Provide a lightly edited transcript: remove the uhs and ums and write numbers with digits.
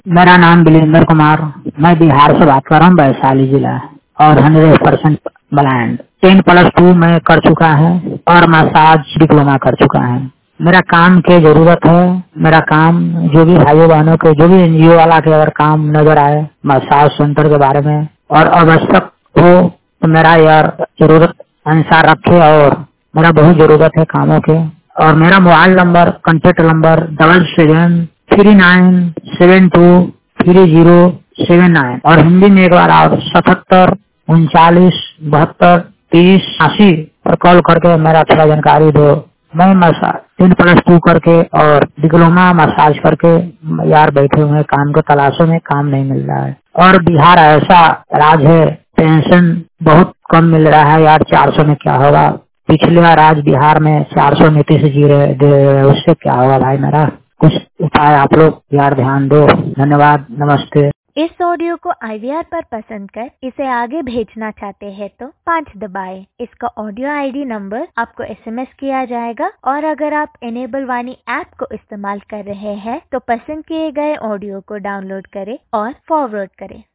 मेरा नाम बिलेंद्र कुमार, मैं बिहार से बात कर रहा हूँ, वैशाली जिला और 100% ब्लाइंड। 10+2 में कर चुका है और मसाज डिप्लोमा कर चुका है। मेरा काम की जरूरत है। मेरा काम जो भी भाइयों बहनों के, जो भी एनजीओ वाला के अगर काम नजर आए मसाज सेंटर के बारे में और आवश्यक हो तो मेरा यार जरूरत अनुसार रखे। और मेरा बहुत जरूरत है कामों के। और मेरा मोबाइल नंबर, कॉन्टेक्ट नंबर 7739723079 और हिंदी में एक बार आप 7739423080 पर कॉल करके मेरा थोड़ा जानकारी दो। मैं मसाज 10+2 करके और डिप्लोमा मसाज करके यार बैठे हुए काम को तलाशों में, काम नहीं मिल रहा है। और बिहार ऐसा राज्य है, पेंशन बहुत कम मिल रहा है यार। 400 में क्या होगा? पिछले बार आज बिहार में 400 नीति से जी रहे, उससे क्या होगा भाई? मेरा कुछ उपाय आप लोग यार ध्यान दो। धन्यवाद, नमस्ते। इस ऑडियो को IVR पर पसंद कर इसे आगे भेजना चाहते हैं तो 5 दबाएं। इसका ऑडियो ID नंबर आपको SMS किया जाएगा और अगर आप इनेबल वाणी ऐप को इस्तेमाल कर रहे हैं तो पसंद किए गए ऑडियो को डाउनलोड करें और फॉरवर्ड करें।